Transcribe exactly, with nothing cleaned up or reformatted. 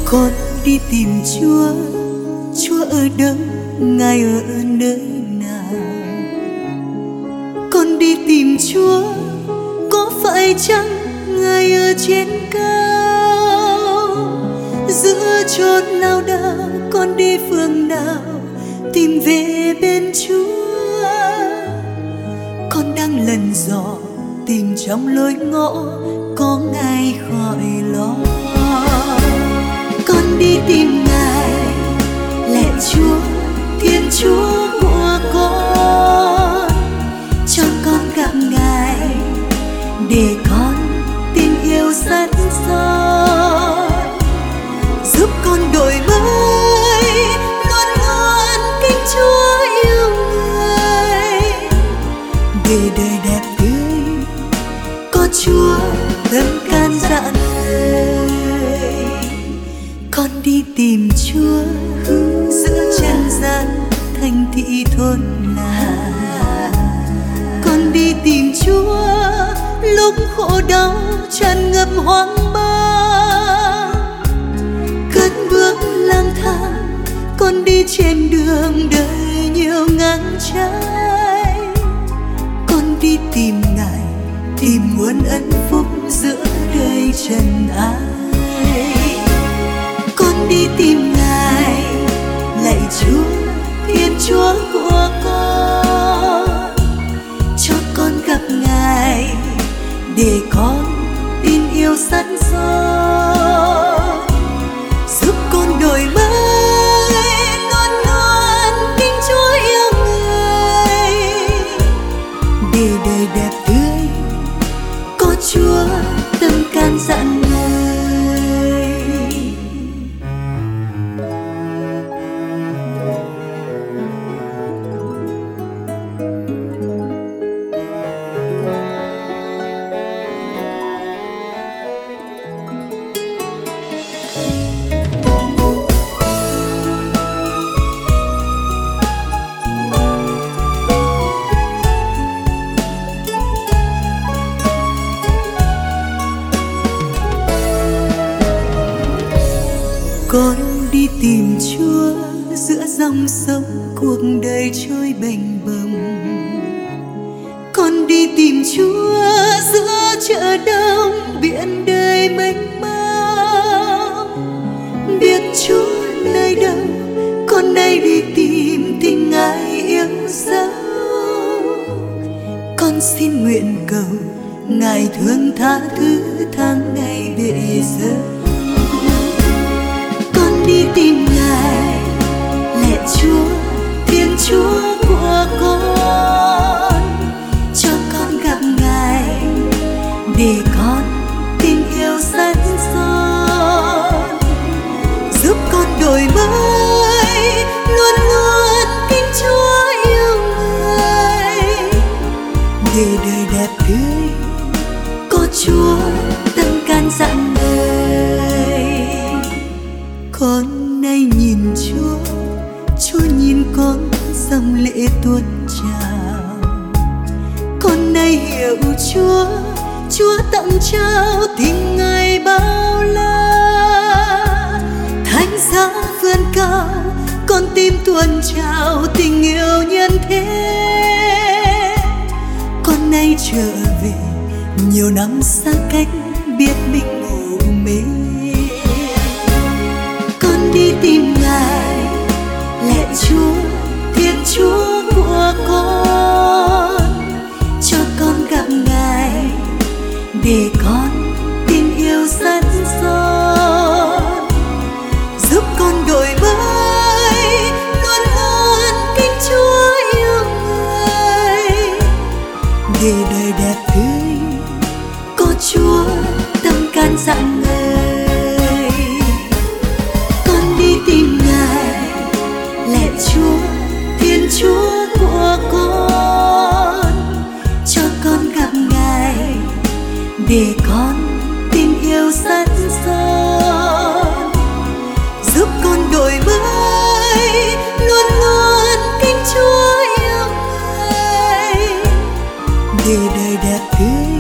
Con đi tìm Chúa, Chúa ở đâu, Ngài ở nơi nào? Con đi tìm Chúa, có phải chăng Ngài ở trên cao? Giữa chốn lao đao, con đi phương nào tìm về bên Chúa? Con đang lần dò tìm trong lối ngõ, có Ngài khỏi lo. Con đi tìm Ngài, lạy Chúa, Thiên Chúa của con, cho con gặp Ngài để con tình yêu sắt son, giúp con đổi mới, luôn luôn kính Chúa yêu người, để đời đẹp tươi có Chúa tâm can dặn lời. Con đi tìm Chúa giữa trần gian thành thị thôn làng. Con đi tìm Chúa lúc khổ đau tràn ngập hoang mang. Cất bước lang thang, con đi trên đường đời nhiều ngang trái. Con đi tìm Ngài, tìm nguồn ân phúc giữa đời trần ai. Con đi tìm Ngài, lạy Chúa, Thiên Chúa của con, cho con gặp Ngài để con tin yêu sắt son, giúp con đổi mới, luôn luôn kính Chúa yêu người, để đời đẹp tươi có Chúa tâm can dặn lời. Con đi tìm Chúa giữa dòng sông cuộc đời trôi bềnh bồng. Con đi tìm Chúa giữa chợ đông biển đời mênh mông. Biết Chúa nơi đâu, con nay đi tìm tình Ngài yêu dấu. Con xin nguyện cầu Ngài thương tha thứ tháng ngày bệ dâu. Đi tìm Ngài, lạy Chúa, Thiên Chúa của con, cho con gặp Ngài để con tình yêu sắt son, giúp con đổi mới, luôn luôn kính Chúa yêu người, để đời đẹp tươi có Chúa tâm can dặn lời. Con nay nhìn Chúa, Chúa nhìn con dòng lệ tuôn trào. Con nay hiểu Chúa, Chúa tặng trao tình Ngài bao la. Thánh giá vươn cao, con tim tuôn trào tình yêu nhân thế. Con nay trở về nhiều năm xa cách, biết mình ngủ mê. Đi tìm Ngài, lạy Chúa, Thiên Chúa của con, cho con gặp Ngài để con tin yêu sắt son, giúp con đổi mới, luôn luôn kính Chúa yêu người, để đời đẹp tươi có Chúa tâm can dặn lời. Đi tìm Ngài, lạy Chúa, Thiên Chúa của con, cho con gặp Ngài để con tin yêu sắt son, giúp con đổi mới, luôn luôn kính Chúa yêu người, để đời đẹp tươi